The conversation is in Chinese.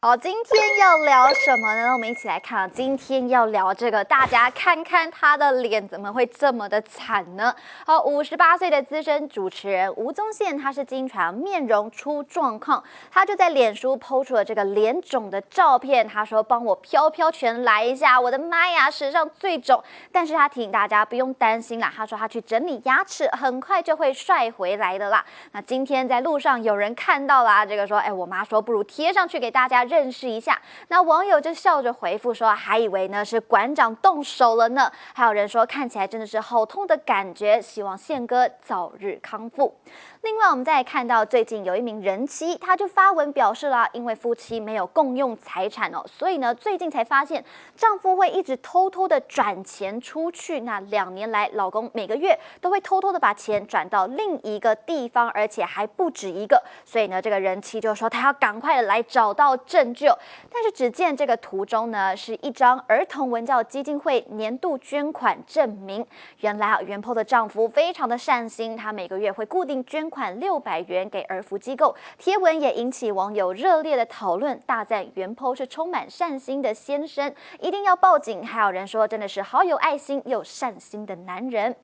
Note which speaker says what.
Speaker 1: 好，今天要聊什么呢？我们一起来看啊。今天要聊这个，大家看看他的脸怎么会这么的惨呢？好，58岁的资深主持人吴宗宪，他是经常面容出状况，他就在脸书抛出了这个脸肿的照片。他说：“帮我飘飘拳来一下，我的妈呀，史上最肿！”但是他提醒大家不用担心啦，他说他去整理牙齿，很快就会帅回来的啦。那今天在路上有人看到啦，这个说：“我妈说不如贴上去给大家认识一下。”那网友就笑着回复说：“还以为呢是馆长动手了呢。”还有人说看起来真的是好痛的感觉，希望宪哥早日康复。另外，我们再来看到最近有一名人妻，她就发文表示啦，因为夫妻没有共用财产哦，所以呢最近才发现丈夫会一直偷偷的转钱出去。那2年来，老公每个月都会偷偷的把钱转到另一个地方，而且还不止一个。所以呢，这个人妻就说她要赶快的来找到证据。但是只见这个图中呢，是一张儿童文教基金会年度捐款证明。原来原 po 的丈夫非常的善心，他每个月会固定捐款600元给儿福机构。贴文也引起网友热烈的讨论，大赞原 po 是充满善心的先生，一定要报警。还有人说真的是好有爱心又善心的男人。